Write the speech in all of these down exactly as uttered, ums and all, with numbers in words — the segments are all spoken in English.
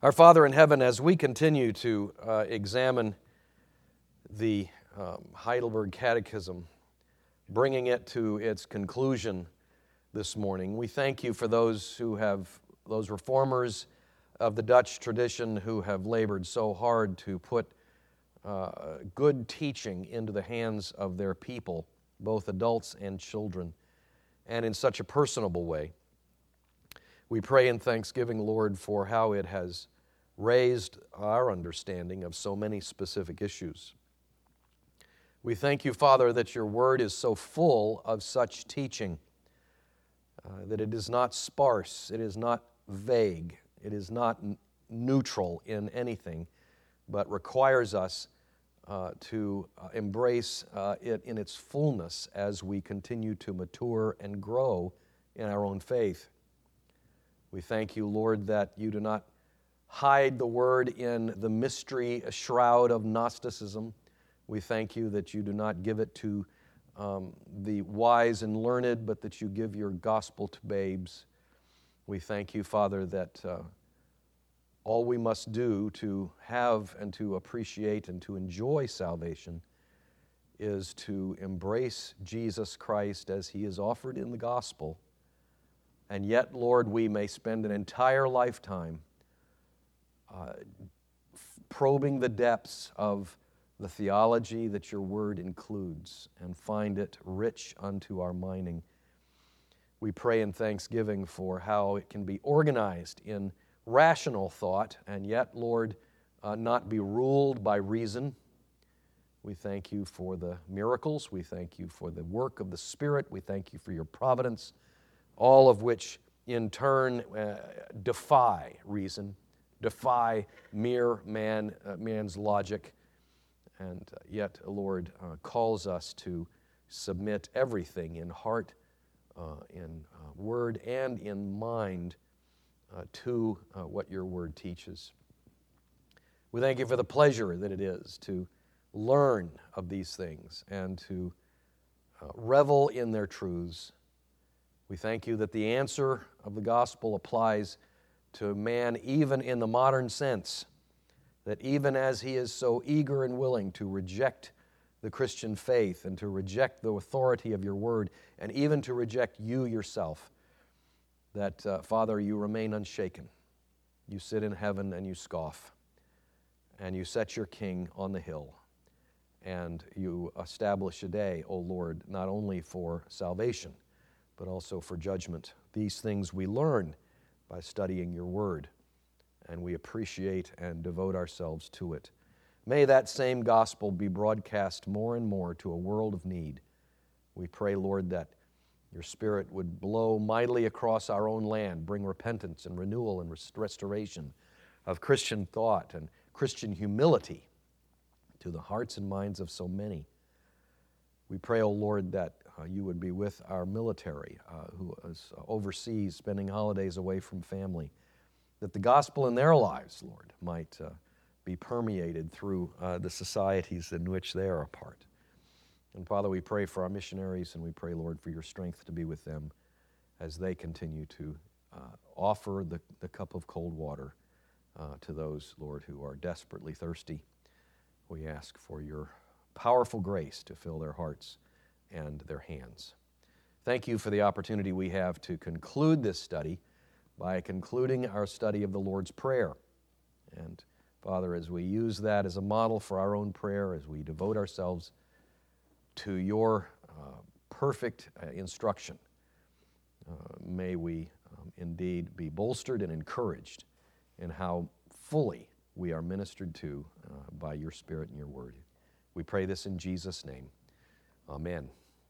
Our Father in heaven, as we continue to uh, examine the um, Heidelberg Catechism, bringing it to its conclusion this morning, we thank you for those who have, those reformers of the Dutch tradition who have labored so hard to put uh, good teaching into the hands of their people, both adults and children, and in such a personable way. We pray in thanksgiving, Lord, for how it has raised our understanding of so many specific issues. We thank you, Father, that your word is so full of such teaching, uh, that it is not sparse, it is not vague, it is not n- neutral in anything, but requires us uh, to uh, embrace uh, it in its fullness as we continue to mature and grow in our own faith. We thank you, Lord, that you do not hide the word in the mystery shroud of Gnosticism. We thank you that you do not give it to um, the wise and learned, but that you give your gospel to babes. We thank you, Father, that uh, all we must do to have and to appreciate and to enjoy salvation is to embrace Jesus Christ as he is offered in the gospel. And yet, Lord, we may spend an entire lifetime uh, probing the depths of the theology that your word includes and find it rich unto our mining. We pray in thanksgiving for how it can be organized in rational thought and yet, Lord, uh, not be ruled by reason. We thank you for the miracles. We thank you for the work of the Spirit. We thank you for your providence, all of which in turn uh, defy reason, defy mere man, uh, man's logic, and uh, yet, Lord, uh, calls us to submit everything in heart, uh, in uh, word, and in mind uh, to uh, what your word teaches. We thank you for the pleasure that it is to learn of these things and to uh, revel in their truths. We thank you that the answer of the gospel applies to man even in the modern sense, that even as he is so eager and willing to reject the Christian faith and to reject the authority of your word and even to reject you yourself, that, uh, Father, you remain unshaken. You sit in heaven and you scoff, and you set your king on the hill, and you establish a day, O Lord, not only for salvation, but also for judgment. These things we learn by studying your word, and we appreciate and devote ourselves to it. May that same gospel be broadcast more and more to a world of need. We pray, Lord, that your Spirit would blow mightily across our own land, bring repentance and renewal and rest- restoration of Christian thought and Christian humility to the hearts and minds of so many. We pray, O Lord, that uh, you would be with our military uh, who is overseas spending holidays away from family, that the gospel in their lives, Lord, might uh, be permeated through uh, the societies in which they are a part. And Father, we pray for our missionaries, and we pray, Lord, for your strength to be with them as they continue to uh, offer the, the cup of cold water uh, to those, Lord, who are desperately thirsty. We ask for your powerful grace to fill their hearts and their hands. Thank you for the opportunity we have to conclude this study by concluding our study of the Lord's Prayer. And Father, as we use that as a model for our own prayer, as we devote ourselves to your uh, perfect uh, instruction, uh, may we um, indeed be bolstered and encouraged in how fully we are ministered to uh, by your Spirit and your word. We pray this in Jesus' name. Amen.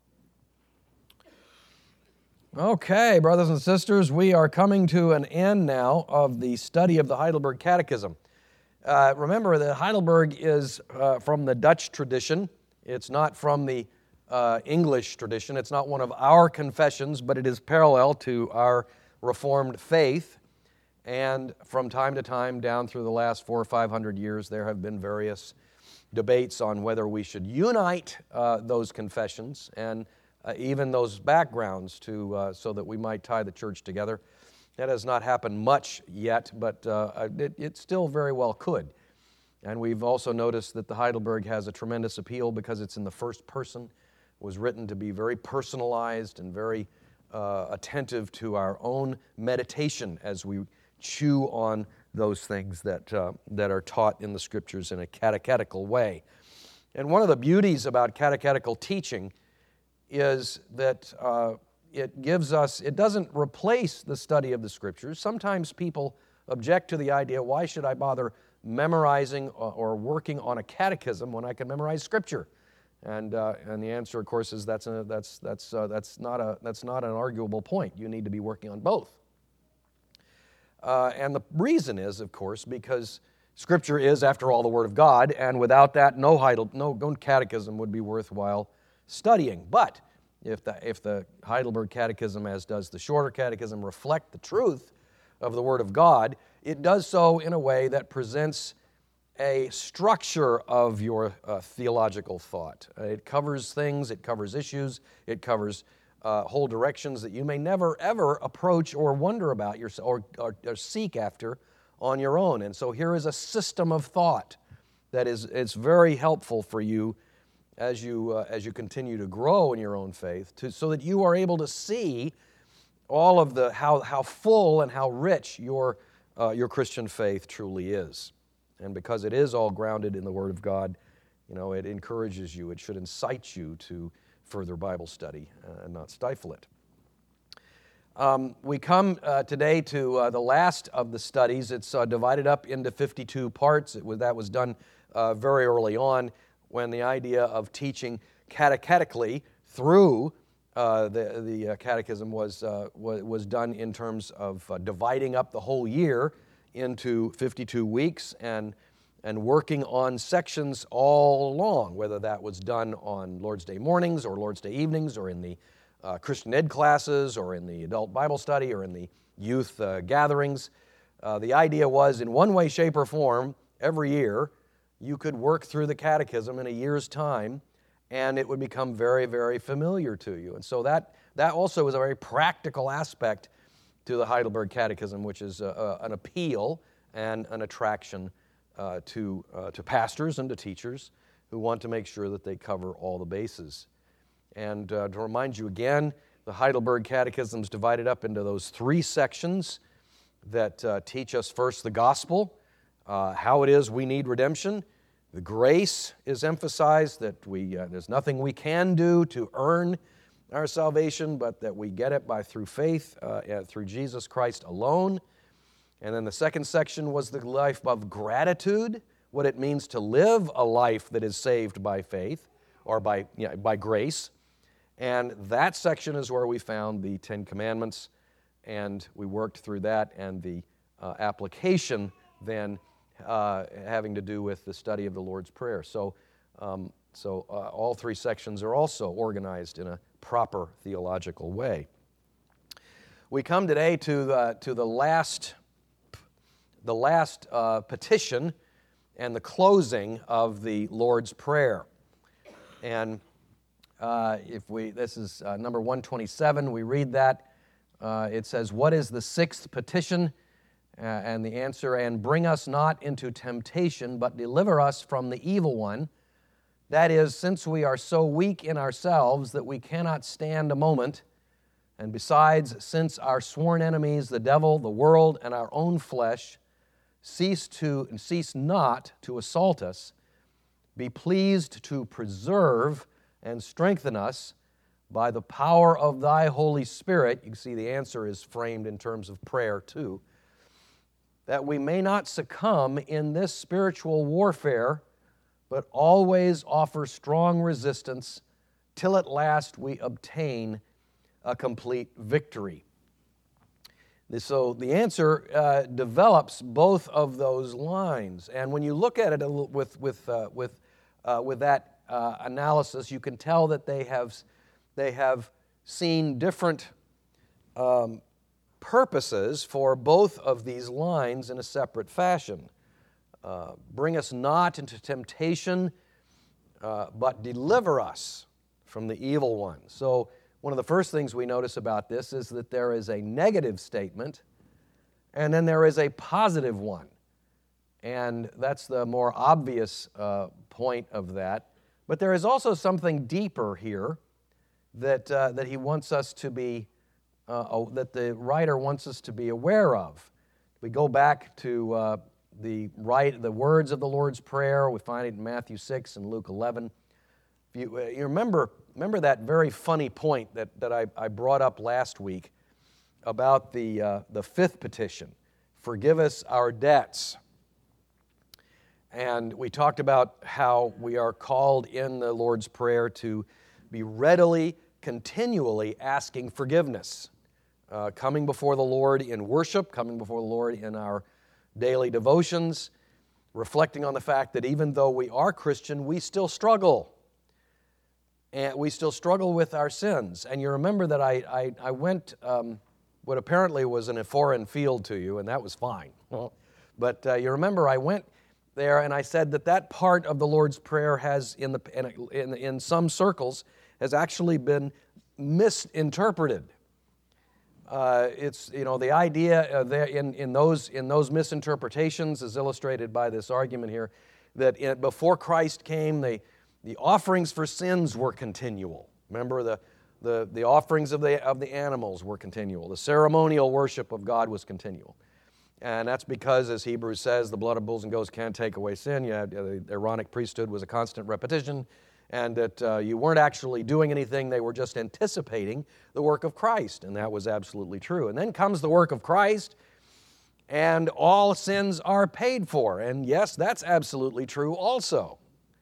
Okay, brothers and sisters, we are coming to an end now of the study of the Heidelberg Catechism. Uh, remember that Heidelberg is uh, from the Dutch tradition. It's not from the uh, English tradition. It's not one of our confessions, but it is parallel to our Reformed faith. And from time to time, down through the last four or five hundred years, there have been various debates on whether we should unite uh, those confessions and uh, even those backgrounds to uh, so that we might tie the church together. That has not happened much yet, but uh, it, it still very well could. And we've also noticed that the Heidelberg has a tremendous appeal because it's in the first person. It was written to be very personalized and very uh, attentive to our own meditation as we chew on those things that, uh, that are taught in the Scriptures in a catechetical way. And one of the beauties about catechetical teaching is that uh, it gives us, it doesn't replace the study of the Scriptures. Sometimes people object to the idea, why should I bother memorizing or working on a catechism when I can memorize Scripture? And uh, and the answer, of course, is that's a, that's that's uh, that's not a that's not an arguable point. You need to be working on both. Uh, and the reason is, of course, because Scripture is, after all, the Word of God, and without that, no Heidel, no, no catechism would be worthwhile studying. But if the if the Heidelberg Catechism, as does the Shorter Catechism, reflect the truth of the Word of God, it does so in a way that presents a structure of your uh, theological thought. Uh, it covers things, it covers issues, it covers uh, whole directions that you may never, ever approach or wonder about yourself or, or, or seek after on your own. And so here is a system of thought that is it's very helpful for you as you, uh, as you continue to grow in your own faith, to, so that you are able to see all of the, how, how full and how rich your, uh, your Christian faith truly is. And because it is all grounded in the Word of God, you know, it encourages you, it should incite you to further Bible study uh, and not stifle it. Um, we come uh, today to uh, the last of the studies. It's uh, divided up into fifty-two parts. It was, that was done uh, very early on when the idea of teaching catechetically through uh, the, the uh, catechism was, uh, was, was done in terms of uh, dividing up the whole year into fifty-two weeks and and working on sections all along, whether that was done on Lord's Day mornings or Lord's Day evenings or in the uh, Christian Ed classes or in the adult Bible study or in the youth uh, gatherings. Uh, the idea was, in one way, shape, or form, every year, you could work through the catechism in a year's time, and it would become very, very familiar to you. And so that, that also is a very practical aspect to the Heidelberg Catechism, which is a, a, an appeal and an attraction uh, to, uh, to pastors and to teachers who want to make sure that they cover all the bases. And uh, to remind you again, the Heidelberg Catechism is divided up into those three sections that uh, teach us first the gospel, uh, how it is we need redemption. The grace is emphasized, that we uh, there's nothing we can do to earn our salvation, but that we get it by through faith, uh, through Jesus Christ alone. And then the second section was the life of gratitude, what it means to live a life that is saved by faith or by, you know, by grace. And that section is where we found the Ten Commandments, and we worked through that, and the uh, application then uh, having to do with the study of the Lord's Prayer. So, um, so uh, all three sections are also organized in a proper theological way. We come today to the, to the last, the last uh, petition and the closing of the Lord's Prayer. And uh, if we, this is uh, number one twenty-seven, we read that. Uh, it says, "What is the sixth petition?" Uh, and the answer, "And bring us not into temptation, but deliver us from the evil one. That is, since we are so weak in ourselves that we cannot stand a moment, and besides, since our sworn enemies, the devil, the world, and our own flesh, cease to cease not to assault us, be pleased to preserve and strengthen us by the power of thy Holy Spirit." You can see the answer is framed in terms of prayer too. "That we may not succumb in this spiritual warfare, but always offer strong resistance till at last we obtain a complete victory." So the answer uh, develops both of those lines. And when you look at it a little with, with, uh, with, uh, with that uh, analysis, you can tell that they have, they have seen different um, purposes for both of these lines in a separate fashion. Uh, bring us not into temptation, uh, but deliver us from the evil one. So one of the first things we notice about this is that there is a negative statement and then there is a positive one. And that's the more obvious uh, point of that. But there is also something deeper here that, uh, that he wants us to be, uh, that the writer wants us to be aware of. We go back to uh, the, right, the words of the Lord's Prayer. We find it in Matthew six and Luke eleven. If you, uh, you remember, remember that very funny point that, that I, I brought up last week about the, uh, the fifth petition, forgive us our debts. And we talked about how we are called in the Lord's Prayer to be readily, continually asking forgiveness, uh, coming before the Lord in worship, coming before the Lord in our daily devotions, reflecting on the fact that even though we are Christian, we still struggle. And we still struggle with our sins. And you remember that I, I, I went um, what apparently was in a foreign field to you, and that was fine. But uh, you remember I went there, and I said that that part of the Lord's Prayer has, in, the, in, in some circles, has actually been misinterpreted. Uh, it's, you know, the idea uh, there in, in, those, in those misinterpretations is illustrated by this argument here, that in, before Christ came, the, the offerings for sins were continual. Remember, the, the, the offerings of the, of the animals were continual. The ceremonial worship of God was continual. And that's because, as Hebrews says, the blood of bulls and goats can't take away sin. You had, uh, the Aaronic priesthood was a constant repetition, and that uh, you weren't actually doing anything. They were just anticipating the work of Christ, and that was absolutely true. And then comes the work of Christ, and all sins are paid for. And yes, that's absolutely true also.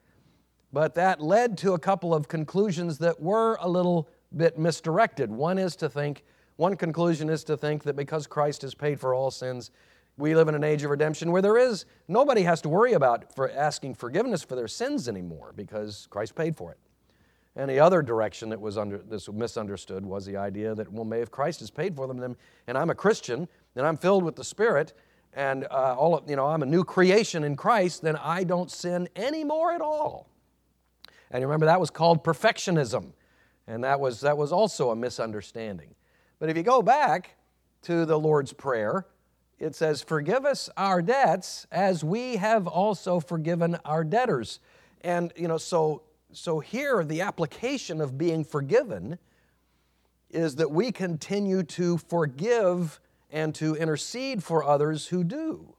But that led to a couple of conclusions that were a little bit misdirected. One is to think, one conclusion is to think that because Christ has paid for all sins, we live in an age of redemption where there is, nobody has to worry about for asking forgiveness for their sins anymore because Christ paid for it. And the other direction that was under, this misunderstood was the idea that, well, if Christ has paid for them, then, and I'm a Christian, and I'm filled with the Spirit, and uh, all of, you know, I'm a new creation in Christ, then I don't sin anymore at all. And you remember that was called perfectionism, and that was that was also a misunderstanding. But if you go back to the Lord's Prayer, it says, forgive us our debts as we have also forgiven our debtors. And, you know, so, so here the application of being forgiven is that we continue to forgive and to intercede for others who do.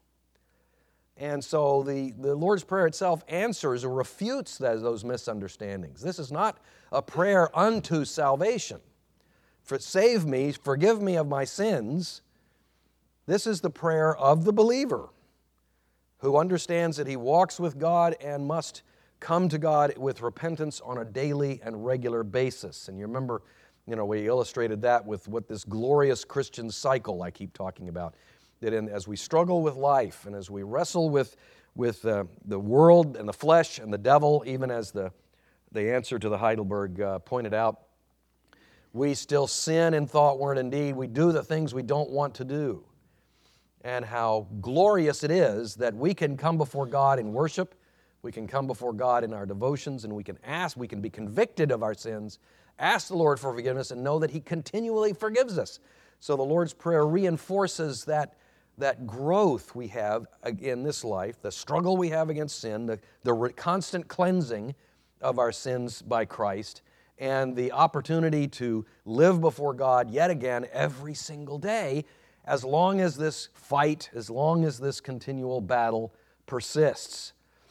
And so the, the Lord's Prayer itself answers or refutes those, those misunderstandings. This is not a prayer unto salvation. For save me, forgive me of my sins. This is the prayer of the believer who understands that he walks with God and must come to God with repentance on a daily and regular basis. And you remember, you know, we illustrated that with what this glorious Christian cycle I keep talking about. That in, as we struggle with life and as we wrestle with, with uh, the world and the flesh and the devil, even as the, the answer to the Heidelberg uh, pointed out, we still sin in thought, word, and deed. We do the things we don't want to do. And how glorious it is that we can come before God in worship, we can come before God in our devotions, and we can ask, we can be convicted of our sins, ask the Lord for forgiveness, and know that He continually forgives us. So the Lord's Prayer reinforces that, that growth we have in this life, the struggle we have against sin, the, the constant cleansing of our sins by Christ, and the opportunity to live before God yet again every single day, as long as this fight, as long as this continual battle persists.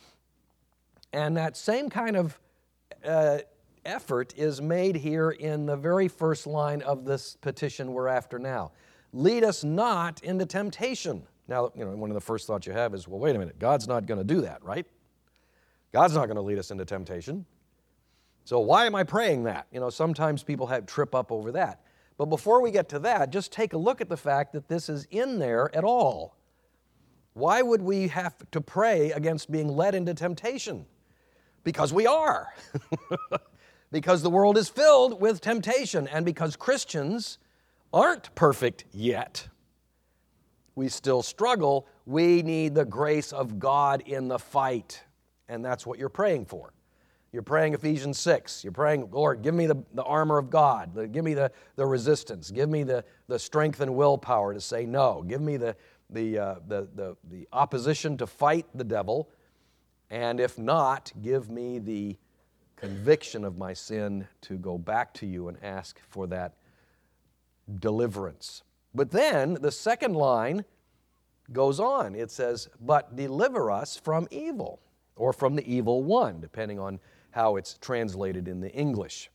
And that same kind of uh, effort is made here in the very first line of this petition we're after now. Lead us not into temptation. Now, you know, one of the first thoughts you have is, well, wait a minute, God's not going to do that, right? God's not going to lead us into temptation. So why am I praying that? You know, sometimes people have trip up over that. But before we get to that, just take a look at the fact that this is in there at all. Why would we have to pray against being led into temptation? Because we are. Because the world is filled with temptation, and because Christians aren't perfect yet. We still struggle. We need the grace of God in the fight, and that's what you're praying for. You're praying Ephesians six. You're praying, Lord, give me the, the armor of God. Give me the, the resistance. Give me the, the strength and willpower to say no. Give me the, the, uh, the, the, the opposition to fight the devil, and if not, give me the conviction of my sin to go back to you and ask for that deliverance. But then the second line goes on. It says, but deliver us from evil, or from the evil one, depending on how it's translated in the English.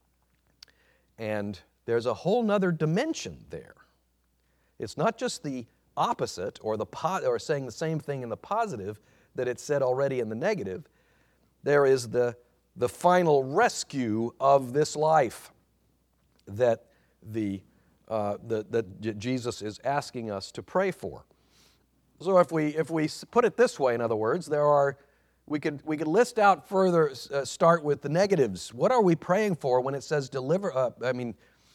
And there's a whole nother dimension there. It's not just the opposite, or the po- or saying the same thing in the positive that it said already in the negative. There is the, the final rescue of this life that the, uh, the, that Jesus is asking us to pray for. So if we if we put it this way, in other words, there are we could we could list out further. Uh, start with the negatives. What are we praying for when it says deliver? Uh, I mean,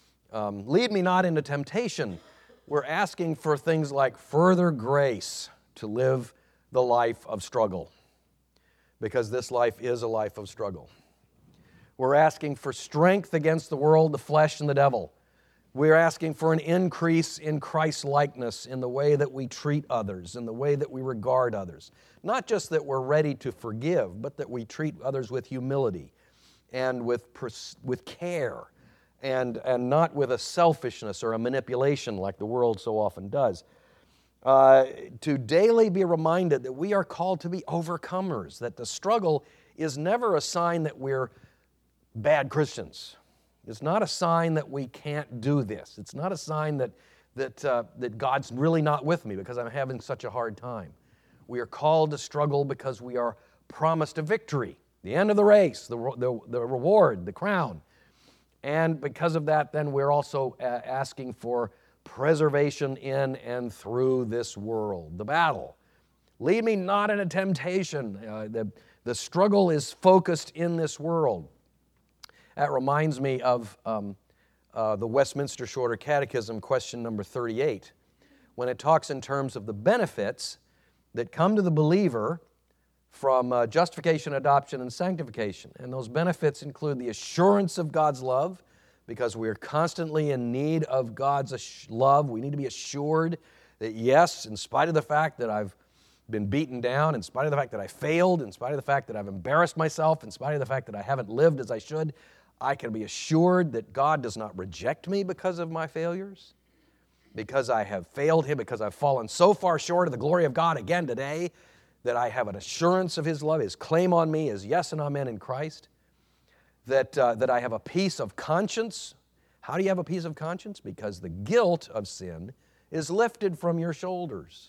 um, lead me not into temptation. We're asking for things like further grace to live the life of struggle, because this life is a life of struggle. We're asking for strength against the world, the flesh, and the devil. We're asking for an increase in Christ-likeness in the way that we treat others, in the way that we regard others. Not just that we're ready to forgive, but that we treat others with humility and with, pers- with care, and, and not with a selfishness or a manipulation like the world so often does. Uh, to daily be reminded that we are called to be overcomers, that the struggle is never a sign that we're bad Christians. It's not a sign that we can't do this. It's not a sign that, that, uh, that God's really not with me because I'm having such a hard time. We are called to struggle because we are promised a victory, the end of the race, the, the, the reward, the crown. And because of that, then we're also uh, asking for preservation in and through this world, the battle. Lead me not into temptation. Uh, the, the struggle is focused in this world. That reminds me of um, uh, the Westminster Shorter Catechism, question number thirty-eight, when it talks in terms of the benefits that come to the believer from uh, justification, adoption, and sanctification. And those benefits include the assurance of God's love, because we are constantly in need of God's love. We need to be assured that, yes, in spite of the fact that I've been beaten down, in spite of the fact that I failed, in spite of the fact that I've embarrassed myself, in spite of the fact that I haven't lived as I should, I can be assured that God does not reject me because of my failures, because I have failed Him, because I've fallen so far short of the glory of God again today, that I have an assurance of His love. His claim on me is yes and amen in Christ, that, uh, that I have a peace of conscience. How do you have a peace of conscience? Because the guilt of sin is lifted from your shoulders.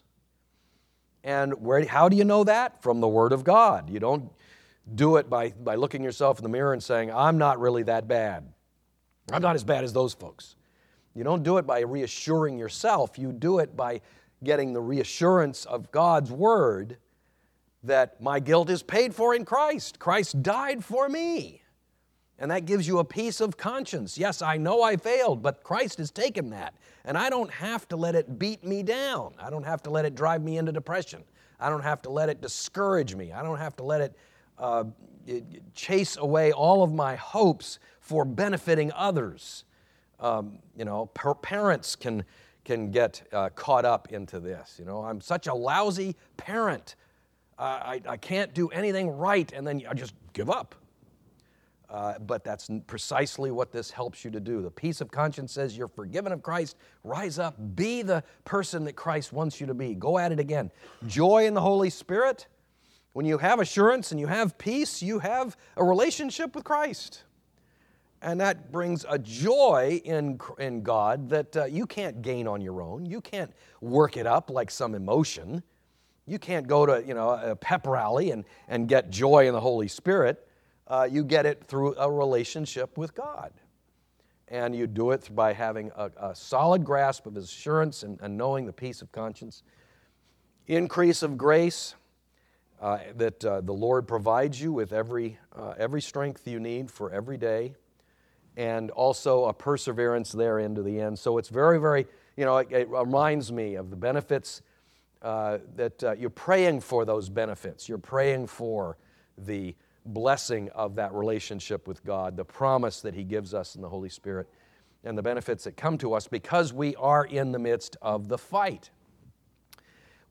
And where, how do you know that? From the Word of God. You don't do it by, by looking yourself in the mirror and saying, I'm not really that bad. I'm not as bad as those folks. You don't do it by reassuring yourself. You do it by getting the reassurance of God's Word that my guilt is paid for in Christ. Christ died for me. And that gives you a peace of conscience. Yes, I know I failed, but Christ has taken that. And I don't have to let it beat me down. I don't have to let it drive me into depression. I don't have to let it discourage me. I don't have to let it Uh, chase away all of my hopes for benefiting others. Um, you know, per- parents can can get uh, caught up into this. You know, I'm such a lousy parent. Uh, I, I can't do anything right, and then I just give up. Uh, but that's precisely what this helps you to do. The peace of conscience says you're forgiven of Christ. Rise up. Be the person that Christ wants you to be. Go at it again. Joy in the Holy Spirit. When you have assurance and you have peace, you have a relationship with Christ. And that brings a joy in, in God that uh, you can't gain on your own. You can't work it up like some emotion. You can't go to, you know, a pep rally and, and get joy in the Holy Spirit. Uh, you get it through a relationship with God. And you do it by having a, a solid grasp of His assurance and, and knowing the peace of conscience. Increase of grace. Uh, that uh, the Lord provides you with every, uh, every strength you need for every day, and also a perseverance there into the end. So it's very, very, you know, it, it reminds me of the benefits uh, that uh, you're praying for those benefits. You're praying for the blessing of that relationship with God, the promise that He gives us in the Holy Spirit, and the benefits that come to us because we are in the midst of the fight.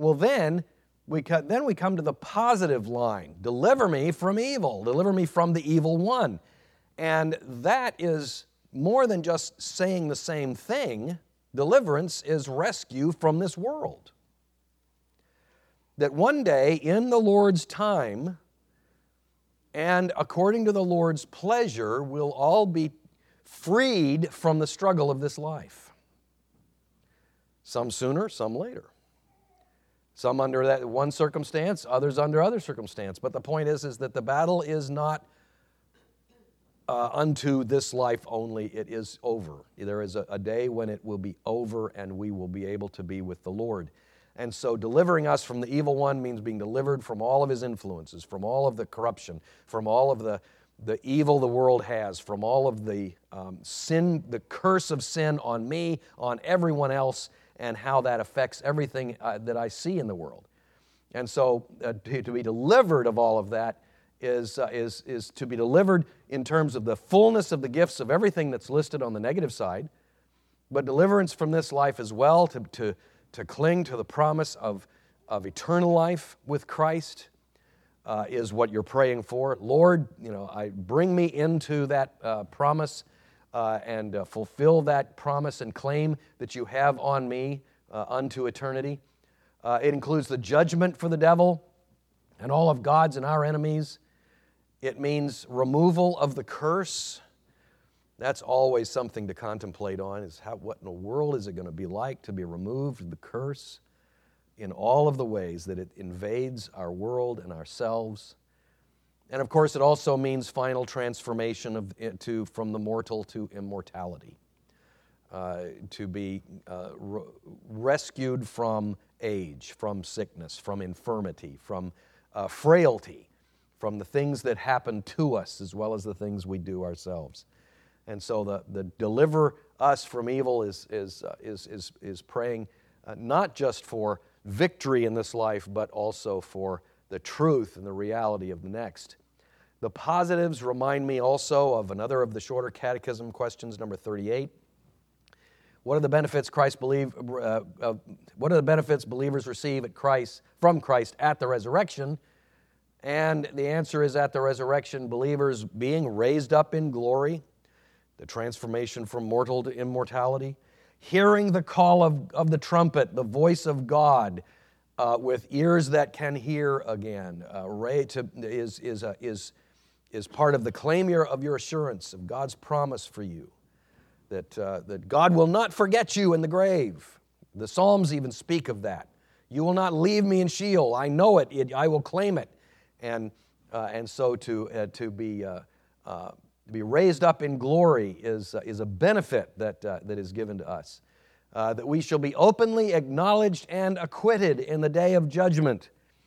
Well, then we, co- then we come to the positive line. Deliver me from evil. Deliver me from the evil one. And that is more than just saying the same thing. Deliverance is rescue from this world. That one day in the Lord's time and according to the Lord's pleasure, we'll all be freed from the struggle of this life. Some sooner, some later. Some under that one circumstance, others under other circumstance. But the point is, is that the battle is not uh, unto this life only. It is over. There is a, a day when it will be over and we will be able to be with the Lord. And so delivering us from the evil one means being delivered from all of his influences, from all of the corruption, from all of the, the evil the world has, from all of the um, sin, the curse of sin on me, on everyone else, and how that affects everything uh, that I see in the world. And so uh, to, to be delivered of all of that is, uh, is, is to be delivered in terms of the fullness of the gifts of everything that's listed on the negative side, but deliverance from this life as well, to, to, to cling to the promise of, of eternal life with Christ uh, is what you're praying for. Lord, you know, I bring me into that uh, promise uh, and uh, fulfill that promise and claim that you have on me uh, unto eternity. Uh, it includes the judgment for the devil and all of God's and our enemies. It means removal of the curse. That's always something to contemplate on, is how, what in the world is it going to be like to be removed, the curse, in all of the ways that it invades our world and ourselves. And of course, it also means final transformation of, to, from the mortal to immortality, uh, to be uh, re- rescued from age, from sickness, from infirmity, from uh, frailty, from the things that happen to us as well as the things we do ourselves. And so the, the deliver us from evil is, is, uh, is, is, is praying uh, not just for victory in this life, but also for the truth and the reality of the next. The positives remind me also of another of the shorter catechism questions, number thirty-eight. What are the benefits Christ believe? Uh, uh, what are the benefits believers receive at Christ from Christ at the resurrection? And the answer is, at the resurrection, believers being raised up in glory, the transformation from mortal to immortality, hearing the call of, of the trumpet, the voice of God, uh, with ears that can hear again. Uh, Ray to, is, is, uh, is, is part of the claim your, of your assurance of God's promise for you, that, uh, that God will not forget you in the grave. The Psalms even speak of that. You will not leave me in Sheol. I know it. it I will claim it. And, uh, and so to, uh, to be... Uh, uh, To be raised up in glory is, uh, is a benefit that, uh, that is given to us. Uh, that we shall be openly acknowledged and acquitted in the day of judgment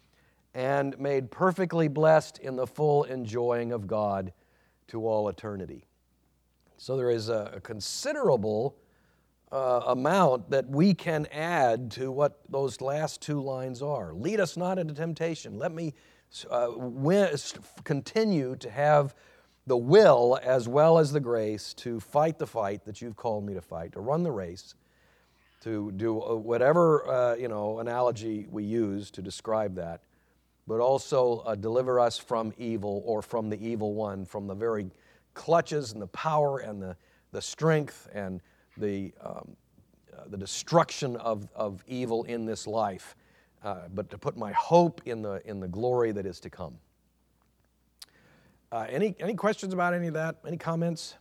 and made perfectly blessed in the full enjoying of God to all eternity. So there is a, a considerable uh, amount that we can add to what those last two lines are. Lead us not into temptation. Let me uh, win, continue to have the will as well as the grace to fight the fight that you've called me to fight, to run the race, to do whatever uh, you know analogy we use to describe that, but also uh, deliver us from evil, or from the evil one, from the very clutches and the power and the, the strength and the, um, uh, the destruction of, of evil in this life, uh, but to put my hope in the, in the glory that is to come. Uh, any, any questions about any of that? Any comments?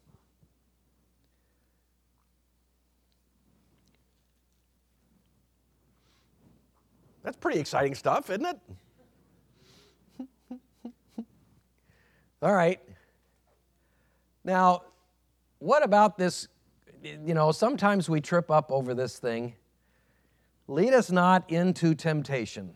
That's pretty exciting stuff, isn't it? All right. Now, what about this? You know, sometimes we trip up over this thing. Lead us not into temptation.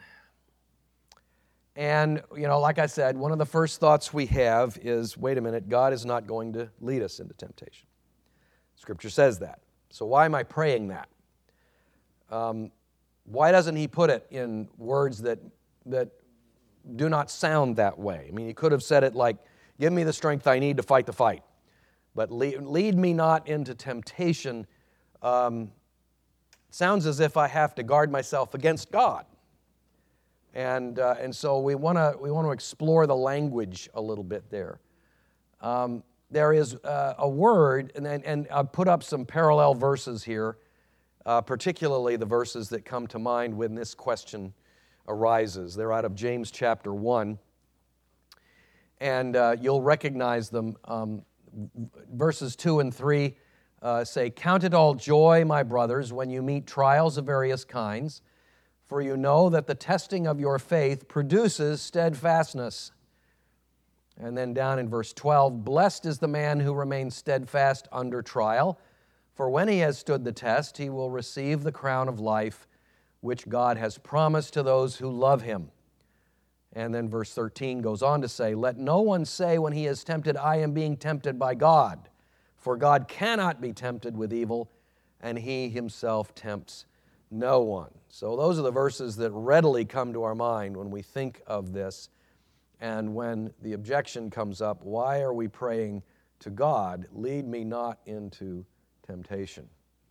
And, you know, like I said, one of the first thoughts we have is, wait a minute, God is not going to lead us into temptation. Scripture says that. So why am I praying that? Um, why doesn't he put it in words that that do not sound that way? I mean, he could have said it like, give me the strength I need to fight the fight. But lead, lead me not into temptation um, sounds as if I have to guard myself against God. And, uh, and so we want to we want to explore the language a little bit there. Um, there is uh, a word, and, and I've put up some parallel verses here, uh, particularly the verses that come to mind when this question arises. They're out of James chapter one, and uh, you'll recognize them. Um, verses two and three uh, say, "Count it all joy, my brothers, when you meet trials of various kinds, for you know that the testing of your faith produces steadfastness." And then down in verse twelve, "Blessed is the man who remains steadfast under trial, for when he has stood the test, he will receive the crown of life, which God has promised to those who love him." And then verse thirteen goes on to say, "Let no one say when he is tempted, I am being tempted by God. For God cannot be tempted with evil, and he himself tempts no one." So those are the verses that readily come to our mind when we think of this. And when the objection comes up, why are we praying to God, lead me not into temptation?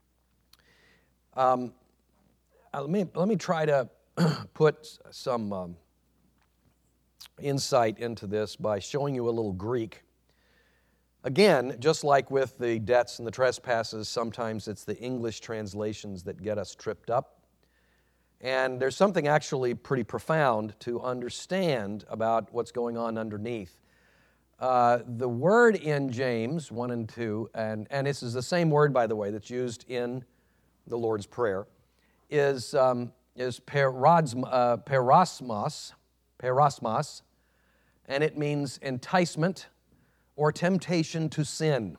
Um, let me, let me try to put some um, insight into this by showing you a little Greek. Again, just like with the debts and the trespasses, sometimes it's the English translations that get us tripped up. And there's something actually pretty profound to understand about what's going on underneath. Uh, the word in James one and two, and, and this is the same word, by the way, that's used in the Lord's Prayer, is, um, is perazm, uh, perasmos, perasmos, and it means enticement or temptation to sin.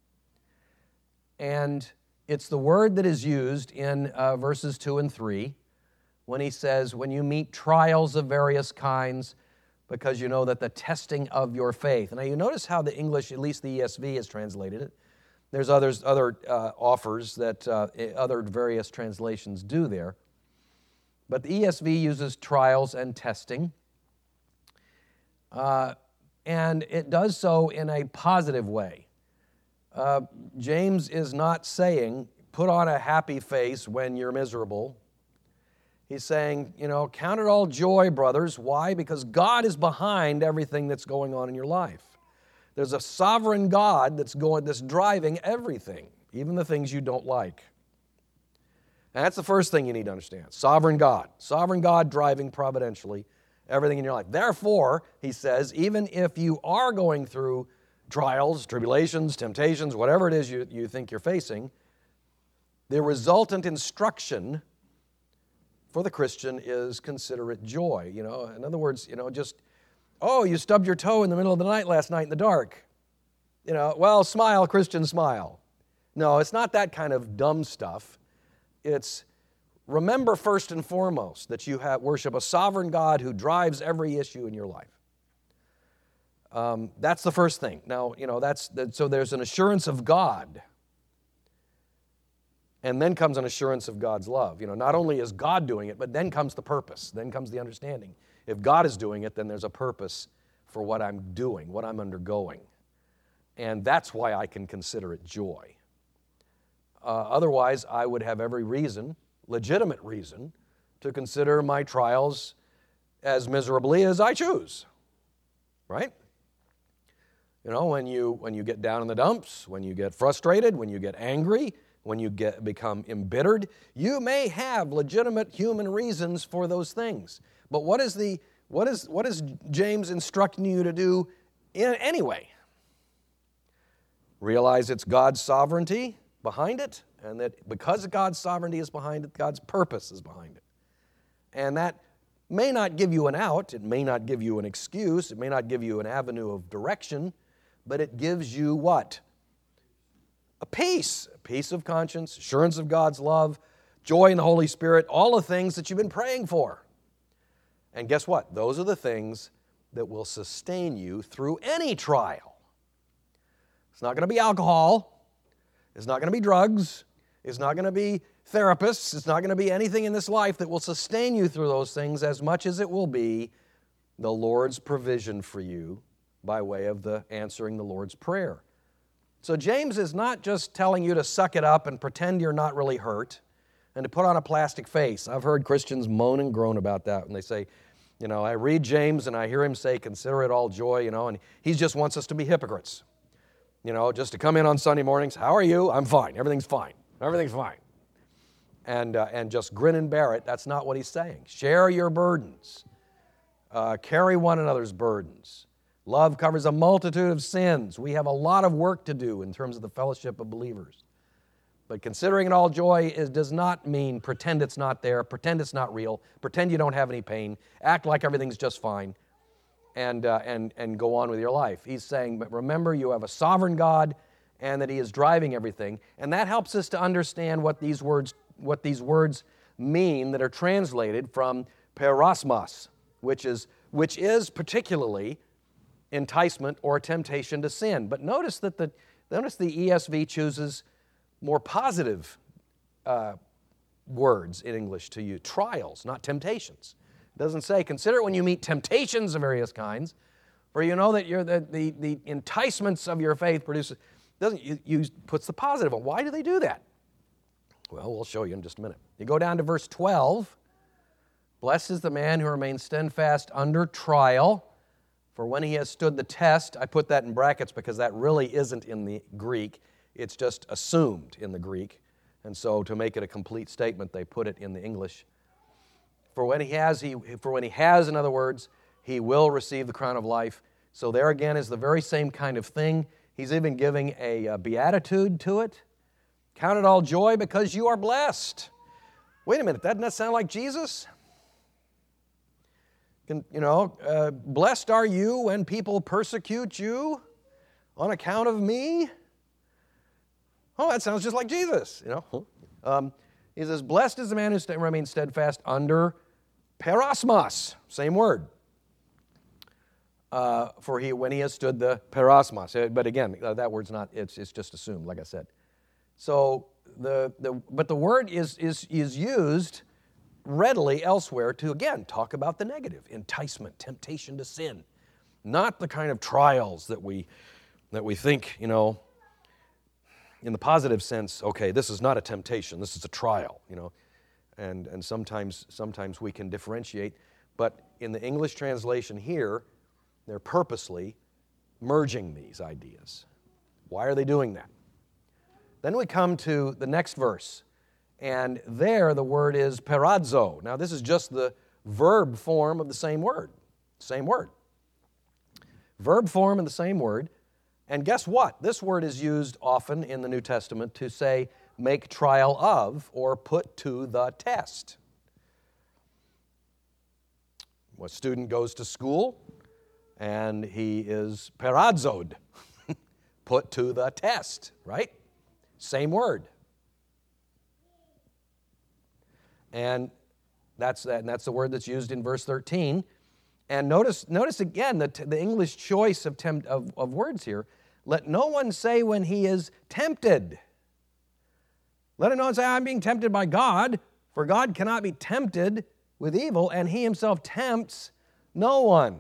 And it's the word that is used in uh, verses two and three when he says, when you meet trials of various kinds, because you know that the testing of your faith. Now you notice how the English, at least the E S V has translated it. There's others, other uh, offers that uh, other various translations do there. But the E S V uses trials and testing. Uh, and it does so in a positive way. Uh, James is not saying, put on a happy face when you're miserable. He's saying, you know, count it all joy, brothers. Why? Because God is behind everything that's going on in your life. There's a sovereign God that's going, that's driving everything, even the things you don't like. And that's the first thing you need to understand. Sovereign God. Sovereign God driving providentially everything in your life. Therefore, he says, even if you are going through trials, tribulations, temptations, whatever it is you, you think you're facing, the resultant instruction for the Christian is consider it joy. You know, in other words, you know, just, oh, you stubbed your toe in the middle of the night last night in the dark. You know, well, smile, Christian, smile. No, it's not that kind of dumb stuff. It's remember first and foremost that you have worship a sovereign God who drives every issue in your life. Um, that's the first thing. Now, you know, that's that, so there's an assurance of God. And then comes an assurance of God's love. You know, not only is God doing it, but then comes the purpose. Then comes the understanding. If God is doing it, then there's a purpose for what I'm doing, what I'm undergoing. And that's why I can consider it joy. Uh, otherwise, I would have every reason, legitimate reason, to consider my trials as miserably as I choose. Right? You know, when you, when you get down in the dumps, when you get frustrated, when you get angry, when you get become embittered, you may have legitimate human reasons for those things. But what is the what is what is James instructing you to do in anyway? Realize it's God's sovereignty behind it, and that because God's sovereignty is behind it, God's purpose is behind it. And that may not give you an out, it may not give you an excuse, it may not give you an avenue of direction, but it gives you what? A peace, a peace of conscience, assurance of God's love, joy in the Holy Spirit, all the things that you've been praying for. And guess what? Those are the things that will sustain you through any trial. It's not going to be alcohol. It's not going to be drugs. It's not going to be therapists. It's not going to be anything in this life that will sustain you through those things as much as it will be the Lord's provision for you by way of the answering the Lord's Prayer. So James is not just telling you to suck it up and pretend you're not really hurt. and to put on a plastic face. I've heard Christians moan and groan about that, and they say, you know, I read James and I hear him say, consider it all joy, you know, and he just wants us to be hypocrites. You know, just to come in on Sunday mornings, how are you? I'm fine. Everything's fine. Everything's fine. And, uh, and just grin and bear it. That's not what he's saying. Share your burdens. Uh, carry one another's burdens. Love covers a multitude of sins. We have a lot of work to do in terms of the fellowship of believers. But considering it all joy is, does not mean pretend it's not there, pretend it's not real, pretend you don't have any pain, act like everything's just fine, and, uh, and, and go on with your life. He's saying, but remember, you have a sovereign God and that He is driving everything. And that helps us to understand what these words, what these words mean that are translated from perosmos, which is, which is particularly enticement or temptation to sin. But notice that the, notice the E S V chooses more positive uh, words in English to use. Trials, not temptations. It doesn't say, consider it when you meet temptations of various kinds, for you know that you're the, the, the enticements of your faith produces, doesn't you, you puts the positive on. Why do they do that? Well, we'll show you in just a minute. You go down to verse twelve. Blessed is the man who remains steadfast under trial, for when he has stood the test, I put that in brackets because that really isn't in the Greek. It's just assumed in the Greek. And so to make it a complete statement, they put it in the English. For when he has, he, for when he has, in other words, he will receive the crown of life. So there again is the very same kind of thing. He's even giving a, a beatitude to it. Count it all joy because you are blessed. Wait a minute, doesn't that sound like Jesus? You know, uh, blessed are you when people persecute you on account of me. Oh, that sounds just like Jesus, you know. Um, he says, blessed is the man who remains steadfast under perosmos, same word. Uh, for he, when he has stood the perosmos. But again, uh, that word's not, it's, it's just assumed, like I said. So, the, the but the word is, is, is used readily elsewhere to, again, talk about the negative, enticement, temptation to sin. Not the kind of trials that we, that we think, you know, in the positive sense, okay, this is not a temptation, this is a trial, you know, and, and sometimes, sometimes we can differentiate, but in the English translation here, they're purposely merging these ideas. Why are they doing that? Then we come to the next verse, and there the word is perazzo. Now this is just the verb form of the same word, same word. Verb form of the same word. And guess what? This word is used often in the New Testament to say, make trial of or put to the test. A student goes to school and he is perazzoed, put to the test, right? Same word. And that's, that, and that's the word that's used in verse thirteen. And notice, notice again the, the English choice of, temp, of, of words here. Let no one say when he is tempted. Let him not say, I'm being tempted by God, for God cannot be tempted with evil, and He Himself tempts no one.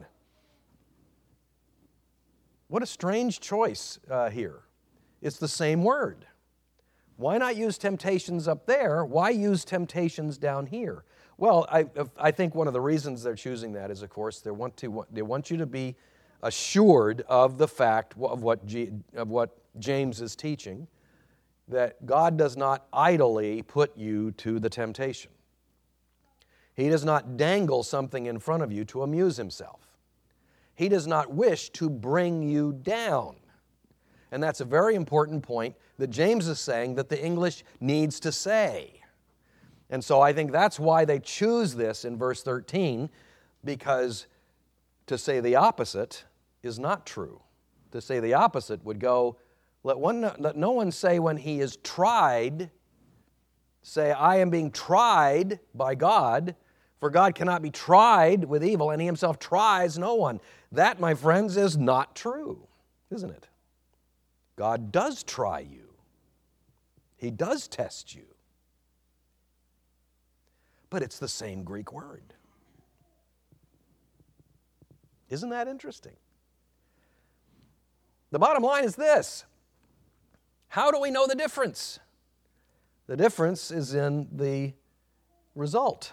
What a strange choice uh, here. It's the same word. Why not use temptations up there? Why use temptations down here? Well, I, I think one of the reasons they're choosing that is, of course, they want to they want you to be assured of the fact of what G, of what James is teaching, that God does not idly put you to the temptation. He does not dangle something in front of you to amuse Himself. He does not wish to bring you down. And that's a very important point that James is saying that the English needs to say. And so I think that's why they choose this in verse thirteen, because to say the opposite is not true. To say the opposite would go, let, one, let no one say when he is tried, say, I am being tried by God, for God cannot be tried with evil, and He Himself tries no one. That, my friends, is not true, isn't it? God does try you. He does test you. But it's the same Greek word. Isn't that interesting? The bottom line is this. How do we know the difference? The difference is in the result.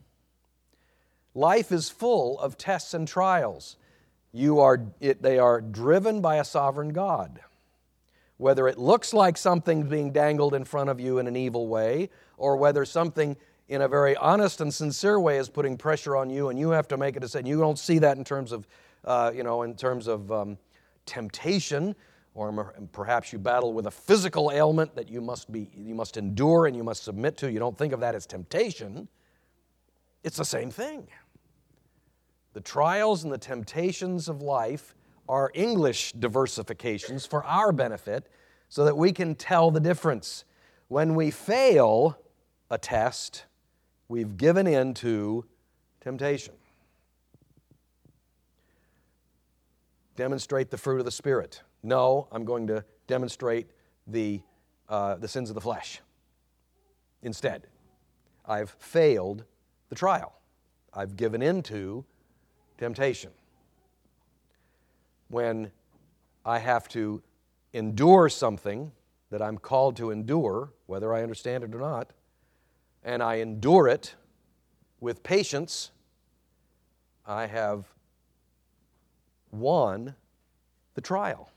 Life is full of tests and trials. You are, it, they are driven by a sovereign God. Whether it looks like something's being dangled in front of you in an evil way, or whether something in a very honest and sincere way is putting pressure on you and you have to make a decision. You don't see that in terms of, uh, you know, in terms of um, temptation, or perhaps you battle with a physical ailment that you must be, you must endure and you must submit to. You don't think of that as temptation. It's the same thing. The trials and the temptations of life are English diversifications for our benefit so that we can tell the difference. When we fail a test, we've given in to temptation. Demonstrate the fruit of the Spirit. No, I'm going to demonstrate the, uh, the sins of the flesh. Instead, I've failed the trial. I've given in to temptation. When I have to endure something that I'm called to endure, whether I understand it or not, and I endure it with patience, I have won the trial.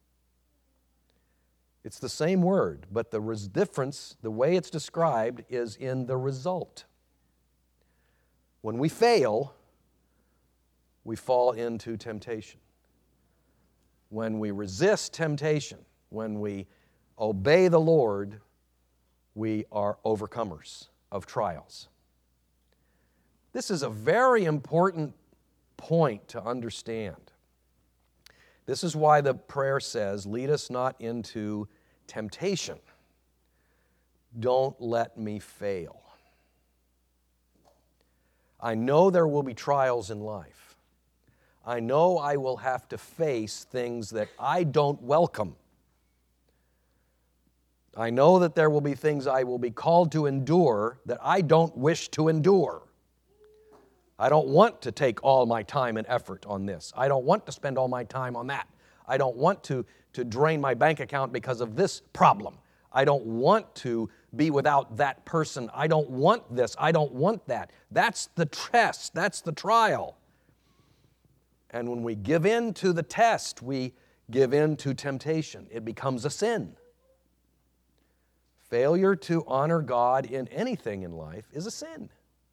It's the same word, but the res- difference, the way it's described, is in the result. When we fail, we fall into temptation. When we resist temptation, when we obey the Lord, we are overcomers of trials. This is a very important point to understand. This is why the prayer says, lead us not into temptation. Don't let me fail. I know there will be trials in life. I know I will have to face things that I don't welcome. I know that there will be things I will be called to endure that I don't wish to endure. I don't want to take all my time and effort on this. I don't want to spend all my time on that. I don't want to, to drain my bank account because of this problem. I don't want to be without that person. I don't want this. I don't want that. That's the test. That's the trial. And when we give in to the test, we give in to temptation. It becomes a sin. Failure to honor God in anything in life is a sin.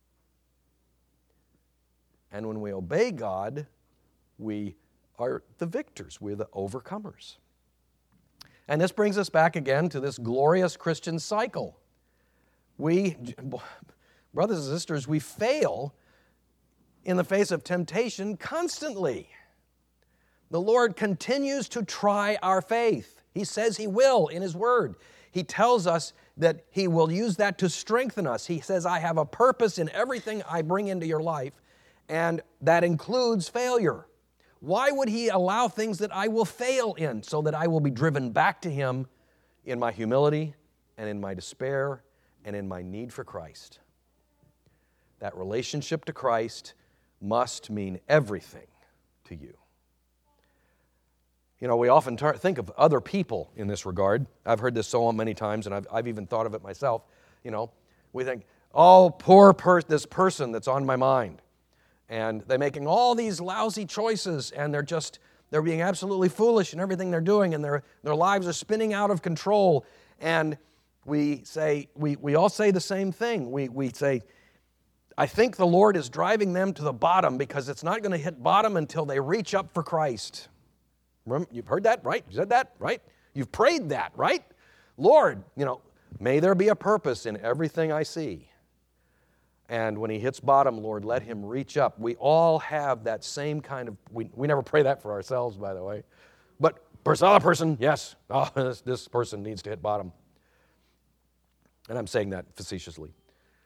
And when we obey God, we are the victors. We're the overcomers. And this brings us back again to this glorious Christian cycle. We, brothers and sisters, we fail in the face of temptation constantly. The Lord continues to try our faith. He says He will in His Word. He tells us that He will use that to strengthen us. He says, I have a purpose in everything I bring into your life, and that includes failure. Why would He allow things that I will fail in? So that I will be driven back to Him in my humility and in my despair and in my need for Christ. That relationship to Christ must mean everything to you. You know, we often tar- think of other people in this regard. I've heard this so many times, and I've, I've even thought of it myself. You know, we think, oh, poor per- this person that's on my mind. And they're making all these lousy choices, and they're just, they're being absolutely foolish in everything they're doing, and their, their lives are spinning out of control. And we say, we, we all say the same thing. We, we say, I think the Lord is driving them to the bottom because it's not going to hit bottom until they reach up for Christ. Remember, you've heard that, right? You said that, right? You've prayed that, right? Lord, you know, may there be a purpose in everything I see. And when he hits bottom, Lord, let him reach up. We all have that same kind of, we, we never pray that for ourselves, by the way. But person, other person, yes, oh, this, this person needs to hit bottom. And I'm saying that facetiously.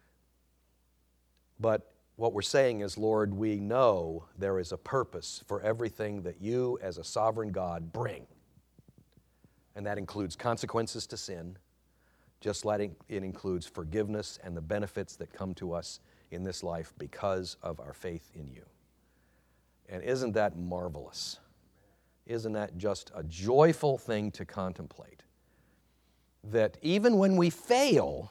But what we're saying is, Lord, we know there is a purpose for everything that you as a sovereign God bring. And that includes consequences to sin, just like it includes forgiveness and the benefits that come to us in this life because of our faith in you. And isn't that marvelous? Isn't that just a joyful thing to contemplate? that even when we fail,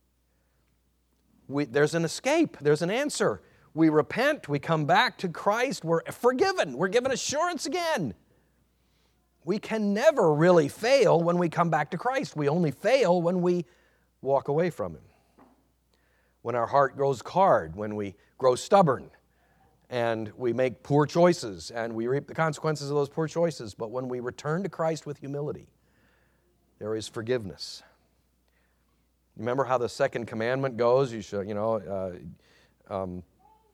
we, there's an escape, there's an answer. We repent, we come back to Christ, we're forgiven, we're given assurance again. We can never really fail when we come back to Christ. We only fail when we walk away from Him. When our heart grows hard, when we grow stubborn, and we make poor choices, and we reap the consequences of those poor choices. But when we return to Christ with humility, there is forgiveness. Remember how the second commandment goes? You should, you know, uh, um,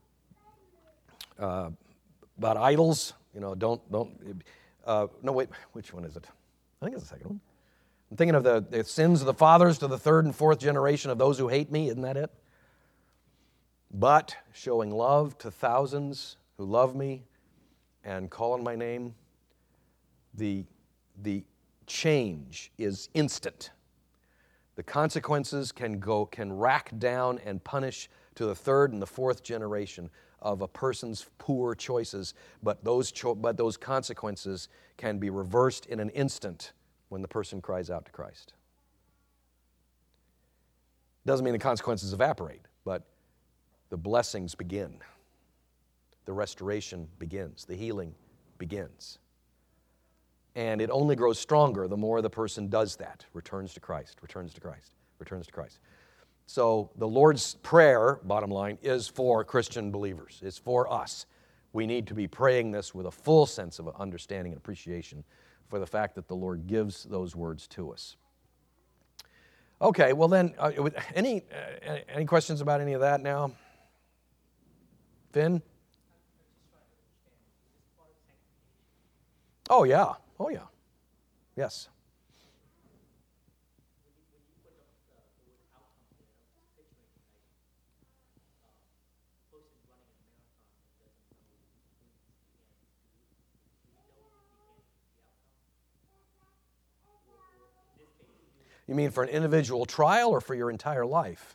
uh, about idols. You know, don't don't. Uh, no, wait. Which one is it? I think it's the second one. I'm thinking of the, the sins of the fathers to the third and fourth generation of those who hate me. Isn't that it? But showing love to thousands who love me and call on my name, the, the change is instant. The consequences can go, can rack down and punish to the third and the fourth generation of a person's poor choices, but those, cho- but those consequences can be reversed in an instant when the person cries out to Christ. Doesn't mean the consequences evaporate, but the blessings begin. The restoration begins. The healing begins. And it only grows stronger the more the person does that. Returns to Christ, returns to Christ, returns to Christ. So the Lord's Prayer, bottom line, is for Christian believers. It's for us. We need to be praying this with a full sense of understanding and appreciation for the fact that the Lord gives those words to us. Okay, well then, uh, any, uh, any questions about any of that now? Finn? Oh, yeah. Oh, yeah. Yes. You mean for an individual trial or for your entire life?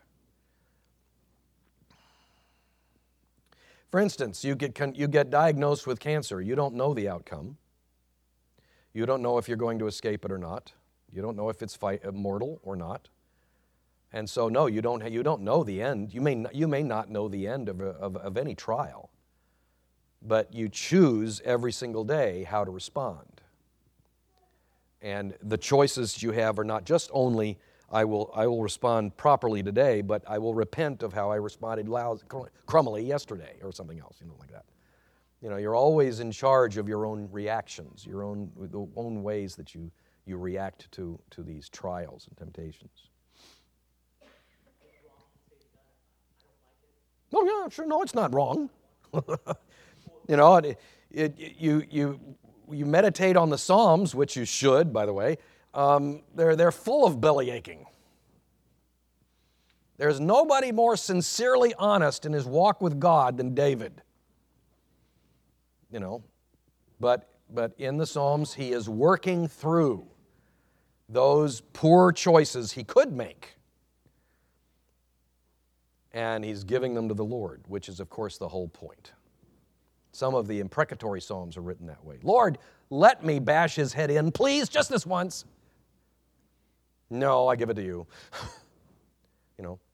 For instance, you get, you get diagnosed with cancer. You don't know the outcome. You don't know if you're going to escape it or not. You don't know if it's fight, mortal or not. And so, no, you don't, you don't know the end. You may not, you may not know the end of, a, of, of any trial. But you choose every single day how to respond. And the choices you have are not just only, I will I will respond properly today, but I will repent of how I responded loud, crummily yesterday or something else, you know, like that. You know, you're always in charge of your own reactions, your own the own ways that you, you react to, to these trials and temptations. Oh, yeah, sure. No, it's not wrong. You know, it, it, you you you meditate on the Psalms, which you should, by the way. Um, they're they're full of belly aching. There's nobody more sincerely honest in his walk with God than David. You know, but but in the Psalms he is working through those poor choices he could make. And he's giving them to the Lord, which is, of course, the whole point. Some of the imprecatory psalms are written that way. Lord, let me bash his head in, please, just this once. No, I give it to you. You know.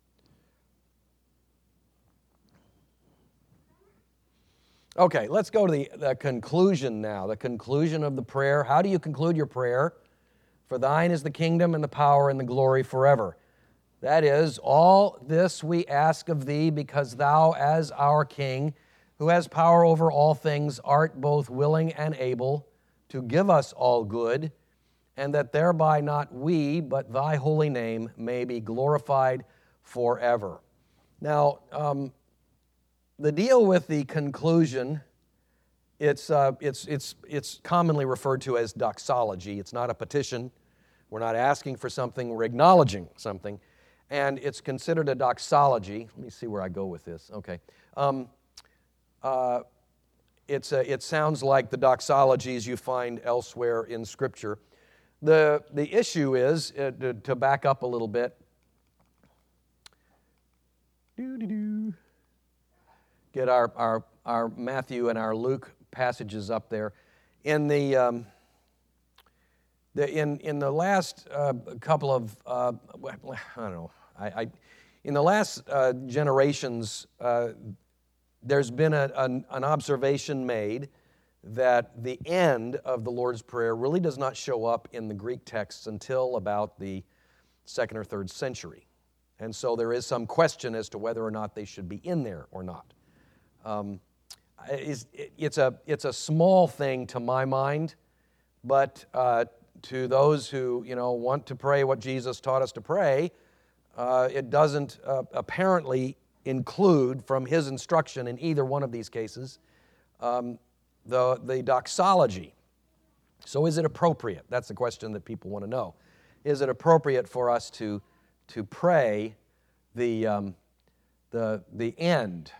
Okay, let's go to the, the conclusion now. The conclusion of the prayer. How do you conclude your prayer? For thine is the kingdom and the power and the glory forever. That is, all this we ask of thee, because thou, as our King, who has power over all things, art both willing and able to give us all good, and that thereby not we, but thy holy name may be glorified forever. Now, um, the deal with the conclusion, it's, uh, it's, it's, it's commonly referred to as doxology. It's not a petition. We're not asking for something. We're acknowledging something. And it's considered a doxology. Let me see where I go with this. Okay. Um, uh, it's a, it sounds like the doxologies you find elsewhere in Scripture. The, the issue is, uh, to, to back up a little bit, doo-doo-doo. Get our, our, our Matthew and our Luke passages up there. In the, um, The, in, in the last uh, couple of, uh, I don't know, I, I, in the last uh, generations, uh, there's been a, an, an observation made that the end of the Lord's Prayer really does not show up in the Greek texts until about the second or third century. And so there is some question as to whether or not they should be in there or not. Um, it's, it's, a, it's a small thing to my mind, but uh, to those who, you know, want to pray what Jesus taught us to pray, uh, it doesn't uh, apparently include from his instruction in either one of these cases um, the, the doxology. So is it appropriate? That's the question that people want to know. Is it appropriate for us to, to pray the, um, the, the end?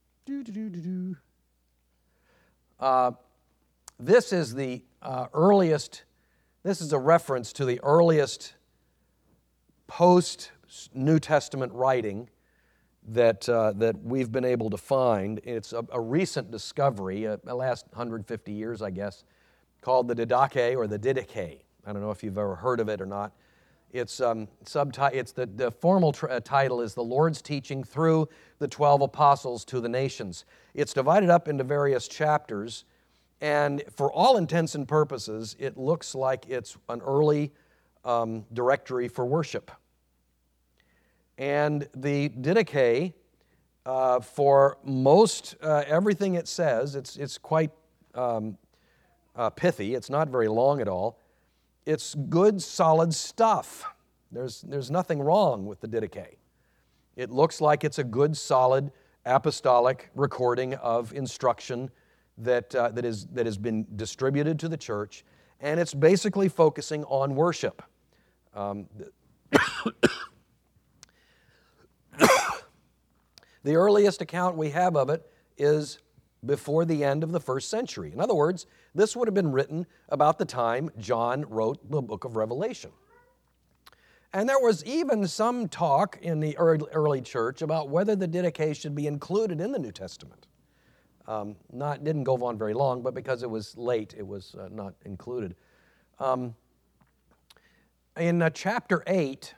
Uh, this is the uh, earliest, this is a reference to the earliest post-New Testament writing that, uh, that we've been able to find. It's a, a recent discovery, uh, the last one hundred fifty years, I guess, called the Didache or the Didache. I don't know if you've ever heard of it or not. It's, um, subti- it's the, the formal tr- uh, title is The Lord's Teaching Through the Twelve Apostles to the Nations. It's divided up into various chapters, and for all intents and purposes, it looks like it's an early um, directory for worship. And the Didache, uh, for most uh, everything it says, it's, it's quite um, uh, pithy. It's not very long at all. It's good, solid stuff. There's, there's nothing wrong with the Didache. It looks like it's a good, solid, apostolic recording of instruction that, uh, that, is, that has been distributed to the church, and it's basically focusing on worship. Um, the earliest account we have of it is before the end of the first century. In other words, this would have been written about the time John wrote the book of Revelation. And there was even some talk in the early, early church about whether the Didache should be included in the New Testament. Um, not didn't go on very long, but because it was late, it was uh, not included. Um, in uh, chapter eight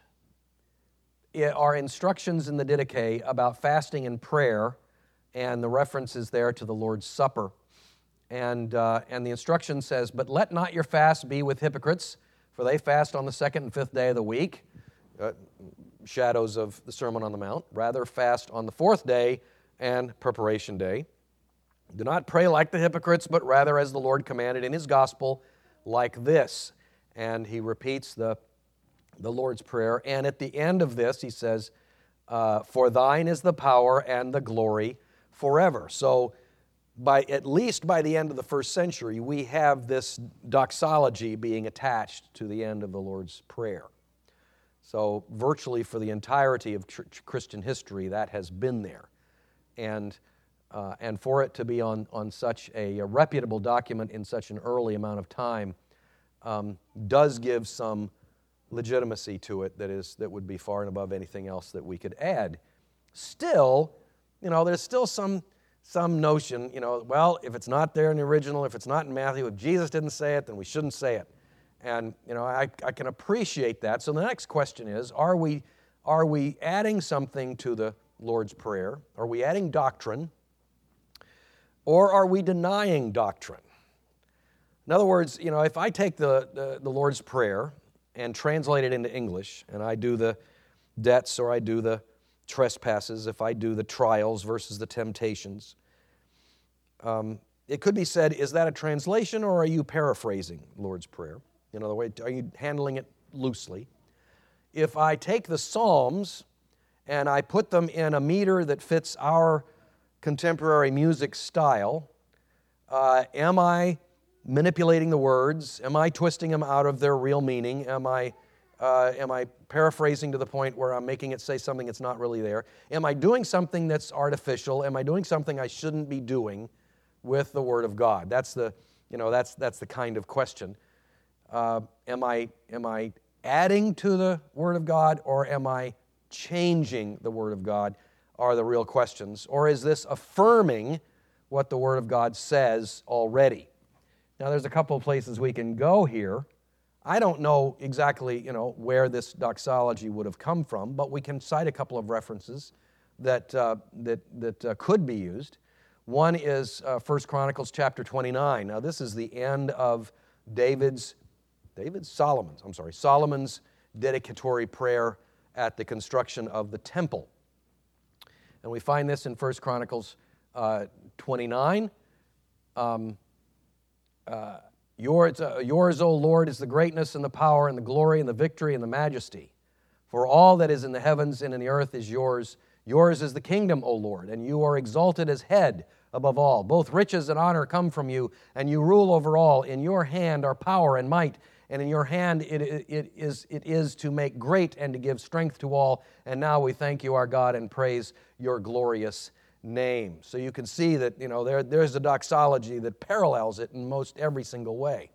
are instructions in the Didache about fasting and prayer, and the reference is there to the Lord's Supper. And, uh, and the instruction says, "But let not your fast be with hypocrites, for they fast on the second and fifth day of the week," uh, shadows of the Sermon on the Mount. "Rather fast on the fourth day and preparation day. Do not pray like the hypocrites, but rather as the Lord commanded in his gospel, like this." And he repeats the, the Lord's Prayer. And at the end of this, he says, uh, "For thine is the power and the glory forever." So by at least by the end of the first century, we have this doxology being attached to the end of the Lord's Prayer. So virtually for the entirety of tr- Christian history, that has been there. And uh, and for it to be on, on such a, a reputable document in such an early amount of time um, does give some legitimacy to it that is that would be far and above anything else that we could add. Still, you know, there's still some some notion, you know, well, if it's not there in the original, if it's not in Matthew, if Jesus didn't say it, then we shouldn't say it. And, you know, I, I can appreciate that. So the next question is, are we, are we adding something to the Lord's Prayer? Are we adding doctrine? Or are we denying doctrine? In other words, you know, if I take the, the, the Lord's Prayer and translate it into English, and I do the debts or I do the trespasses, if I do the trials versus the temptations, um, it could be said, is that a translation or are you paraphrasing Lord's Prayer? In other words, are you handling it loosely? If I take the Psalms and I put them in a meter that fits our contemporary music style, uh, am I manipulating the words? Am I twisting them out of their real meaning? Am I Uh, am I paraphrasing to the point where I'm making it say something that's not really there? Am I doing something that's artificial? Am I doing something I shouldn't be doing with the Word of God? That's the, you know, that's that's the kind of question. Uh, am I am I adding to the Word of God, or am I changing the Word of God? Are the real questions, or is this affirming what the Word of God says already? Now, there's a couple of places we can go here. I don't know exactly, you know, where this doxology would have come from, but we can cite a couple of references that, uh, that, that uh, could be used. One is uh, First Chronicles chapter twenty-nine. Now, this is the end of David's, David's, Solomon's, I'm sorry, Solomon's dedicatory prayer at the construction of the temple. And we find this in First Chronicles uh, twenty-nine. Um, uh, yours, uh, yours, O Lord, is the greatness and the power and the glory and the victory and the majesty. For all that is in the heavens and in the earth is yours. Yours is the kingdom, O Lord, and you are exalted as head above all. Both riches and honor come from you, and you rule over all. In your hand are power and might, and in your hand it, it, it, is, it is to make great and to give strength to all. And now we thank you, our God, and praise your glorious name. So you can see that, you know, there, there's a doxology that parallels it in most every single way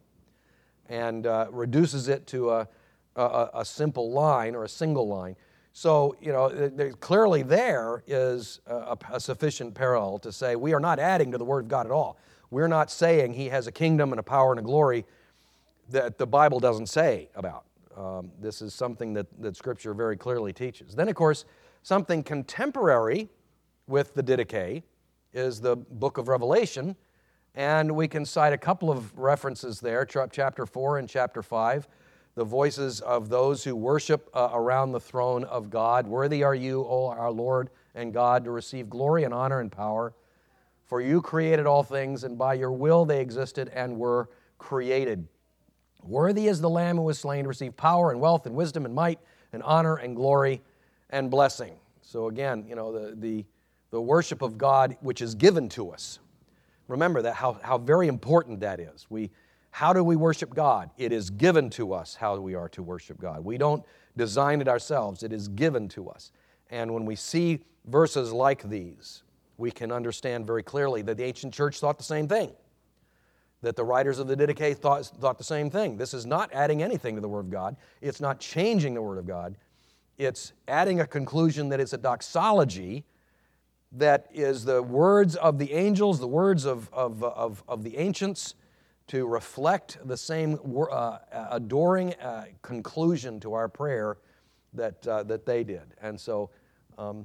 and uh, reduces it to a, a, a simple line or a single line. So, you know, there, clearly there is a, a sufficient parallel to say we are not adding to the Word of God at all. We're not saying He has a kingdom and a power and a glory that the Bible doesn't say about. Um, this is something that, that Scripture very clearly teaches. Then, of course, something contemporary with the Didache is the book of Revelation, and we can cite a couple of references there, chapter four and chapter five. The voices of those who worship uh, around the throne of God. Worthy are you, O our Lord and God, to receive glory and honor and power. For you created all things, and by your will they existed and were created. Worthy is the Lamb who was slain to receive power and wealth and wisdom and might and honor and glory and blessing. So again, you know, the, the, the worship of God which is given to us. Remember that how, how very important that is. We How do we worship God? It is given to us how we are to worship God. We don't design it ourselves. It is given to us. And when we see verses like these, we can understand very clearly that the ancient church thought the same thing, that the writers of the Didache thought, thought the same thing. This is not adding anything to the Word of God. It's not changing the Word of God. It's adding a conclusion that it's a doxology that is the words of the angels, the words of, of, of, of the ancients, to reflect the same uh, adoring uh, conclusion to our prayer that, uh, that they did. And so um,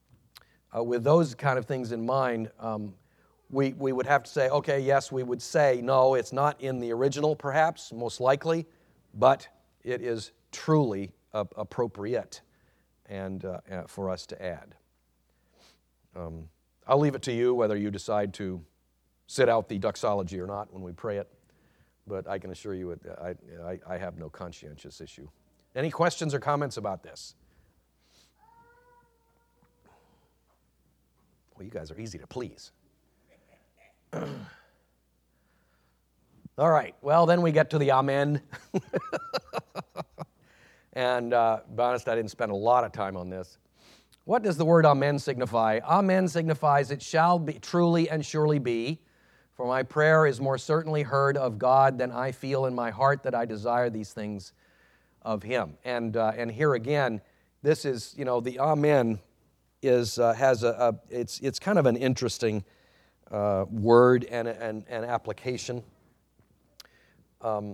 uh, with those kind of things in mind, um, we, we would have to say, okay, yes, we would say, no, it's not in the original perhaps, most likely, but it is truly uh, appropriate and uh, uh, for us to add. Um, I'll leave it to you whether you decide to sit out the doxology or not when we pray it, but I can assure you it, I, I, I have no conscientious issue. Any questions or comments about this? Well, you guys are easy to please. All right, well, then we get to the amen. And uh, to be honest, I didn't spend a lot of time on this. What does the word amen signify? Amen signifies it shall be truly and surely be. For my prayer is more certainly heard of God than I feel in my heart that I desire these things of Him. And uh, and here again, this is, you know, the amen is uh, has a, a it's it's kind of an interesting uh, word and and and application. Um,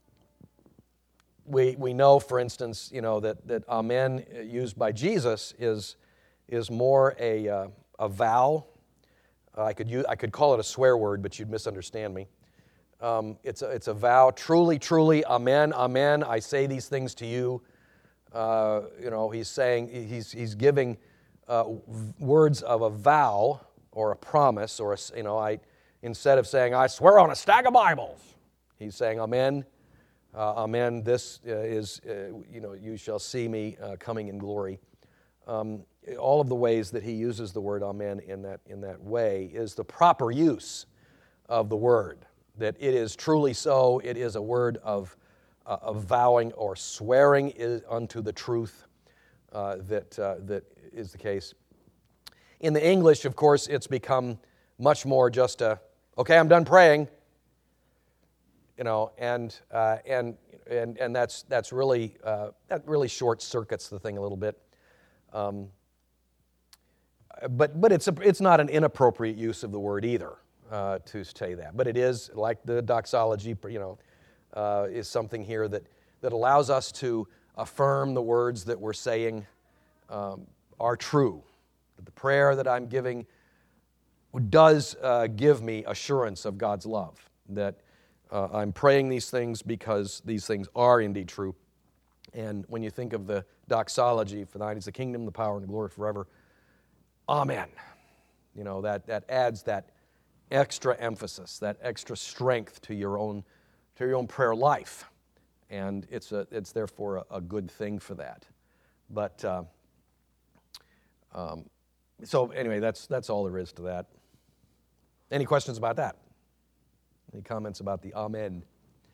we we know, for instance, you know that that amen used by Jesus is is more a uh, a vow. Uh, I could use, I could call it a swear word, but you'd misunderstand me. Um, it's, a, it's a vow, truly, truly, amen, amen, I say these things to you. Uh, you know, he's saying, he's, he's giving uh, words of a vow or a promise, or, a, you know, I, instead of saying, I swear on a stack of Bibles, he's saying, amen, uh, amen, this uh, is, uh, you know, you shall see me uh, coming in glory. Um, all of the ways that he uses the word amen in that, in that way is the proper use of the word, that it is truly so, it is a word of, uh, of vowing or swearing is unto the truth uh, that, uh, that is the case. In the English, of course, it's become much more just a, okay, I'm done praying, you know, and uh, and and and that's that's really uh, that really short circuits the thing a little bit. Um, But but it's a, it's not an inappropriate use of the word either uh, to say that. But it is like the doxology, you know, uh, is something here that, that allows us to affirm the words that we're saying um, are true. That the prayer that I'm giving does uh, give me assurance of God's love, that uh, I'm praying these things because these things are indeed true. And when you think of the doxology, for thine is the kingdom, the power, and the glory forever, amen. You know, that, that adds that extra emphasis, that extra strength to your own, to your own prayer life. And it's, a, it's therefore a, a good thing for that. But, uh, um, so anyway, that's, that's all there is to that. Any questions about that? Any comments about the amen?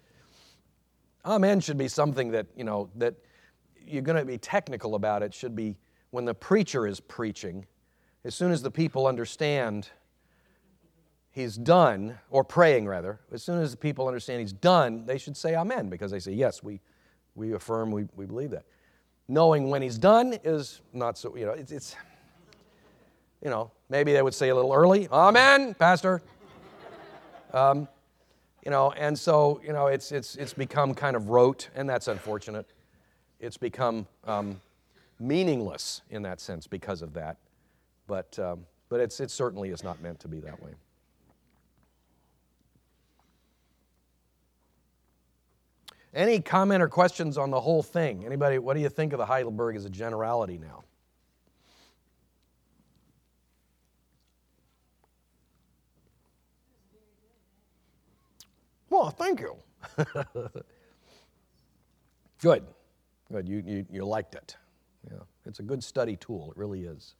Amen should be something that, you know, that you're going to be technical about. It should be when the preacher is preaching, as soon as the people understand he's done, or praying rather, as soon as the people understand he's done, they should say amen, because they say, yes, we, we affirm, we, we believe that. Knowing when he's done is not so, you know, it's, it's, you know, maybe they would say a little early, amen, pastor. Um, you know, and so, you know, it's, it's, it's become kind of rote, and that's unfortunate. It's become um, meaningless in that sense because of that. But, um, but it's, it certainly is not meant to be that way. Any comment or questions on the whole thing? Anybody, what do you think of the Heidelberg as a generality now? Well, thank you. Good. Good. You, you, you liked it. Yeah. It's a good study tool. It really is.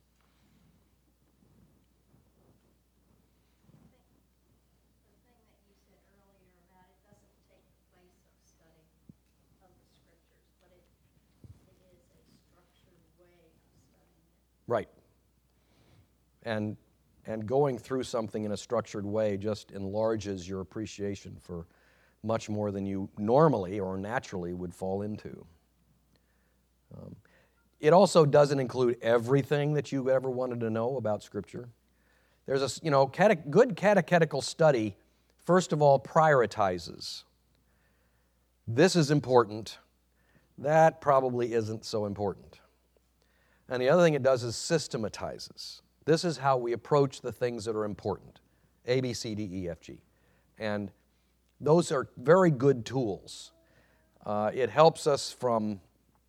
Right. And and going through something in a structured way just enlarges your appreciation for much more than you normally or naturally would fall into. Um, it also doesn't include everything that you ever wanted to know about Scripture. There's a, you know, cate- good catechetical study, first of all, prioritizes. This is important. That probably isn't so important. And the other thing it does is systematizes. This is how we approach the things that are important. A, B, C, D, E, F, G. And those are very good tools. Uh, it helps us from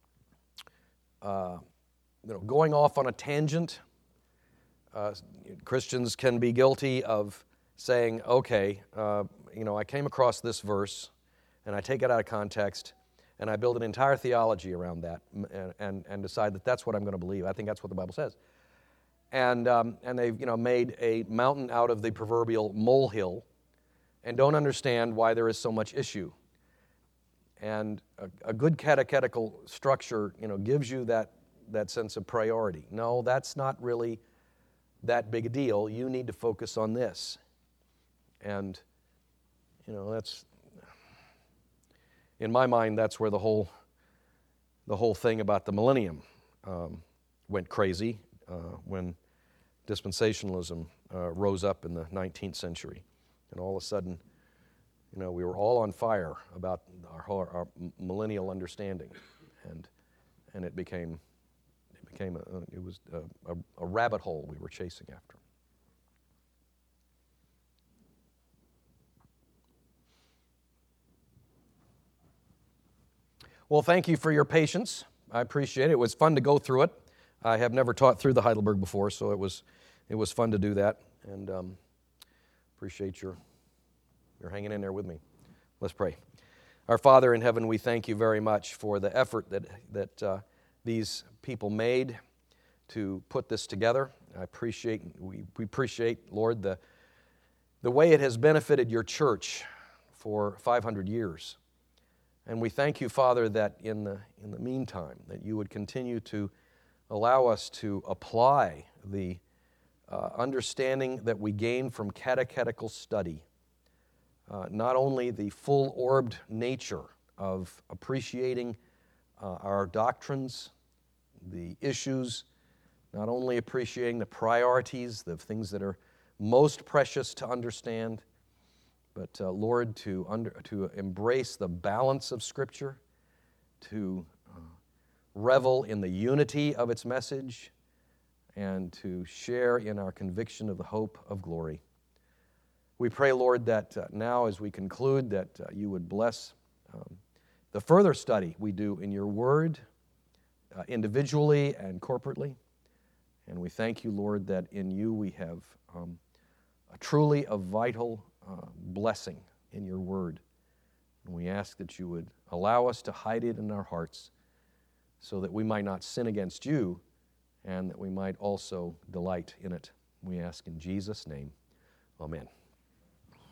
uh, you know, going off on a tangent. Uh, Christians can be guilty of saying, okay, uh, you know, I came across this verse, and I take it out of context, and I build an entire theology around that and, and, and decide that that's what I'm going to believe. I think that's what the Bible says. And, um, and they've, you know, made a mountain out of the proverbial molehill and don't understand why there is so much issue. And a, a good catechetical structure, you know, gives you that, that sense of priority. No, that's not really that big a deal. You need to focus on this. And, you know, that's... In my mind, that's where the whole, the whole thing about the millennium um, went crazy uh, when dispensationalism uh, rose up in the nineteenth century. And all of a sudden, you know, we were all on fire about our, our millennial understanding. And, and it became, it became a, it was a, a, a rabbit hole we were chasing after. Well, thank you for your patience. I appreciate it. It was fun to go through it. I have never taught through the Heidelberg before, so it was it was fun to do that, and um, appreciate your your hanging in there with me. Let's pray. Our Father in heaven, we thank you very much for the effort that that uh, these people made to put this together. I appreciate we, we appreciate, Lord, the the way it has benefited your church for five hundred years. And we thank you, Father, that in the in the meantime, that you would continue to allow us to apply the uh, understanding that we gain from catechetical study, uh, not only the full-orbed nature of appreciating uh, our doctrines, the issues, not only appreciating the priorities, the things that are most precious to understand, but uh, Lord, to, under, to embrace the balance of Scripture, to uh, revel in the unity of its message, and to share in our conviction of the hope of glory. We pray, Lord, that uh, now as we conclude, that uh, you would bless um, the further study we do in your word, uh, individually and corporately. And we thank you, Lord, that in you we have um, a truly a vital uh, blessing in your word. And we ask that you would allow us to hide it in our hearts so that we might not sin against you and that we might also delight in it. We ask in Jesus' name. Amen.